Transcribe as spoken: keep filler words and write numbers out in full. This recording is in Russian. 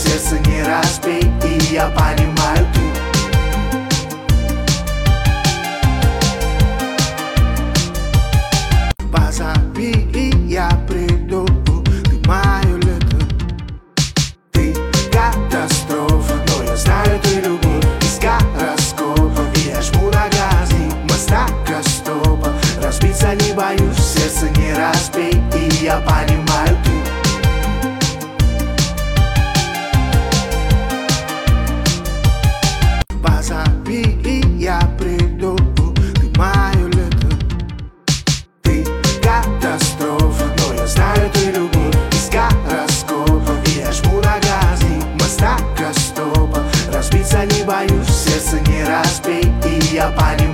сердце не разбей. И я понимаю, ты позови, и я приду. Ты мое лето, ты катастрофа. Но я знаю, ты любовь из гороскопа. И я жму на газ, и мостака стопа. Разбиться не боюсь, сердце не разбей. И я понимаю, ты позови, и я приду. Ты мое лето, ты катастрофа. Но я знаю, ты любовь из гороскопа. И я жму на газ, и мостака стопа. Разбиться не боюсь, сердце не разбей. И я понимаю,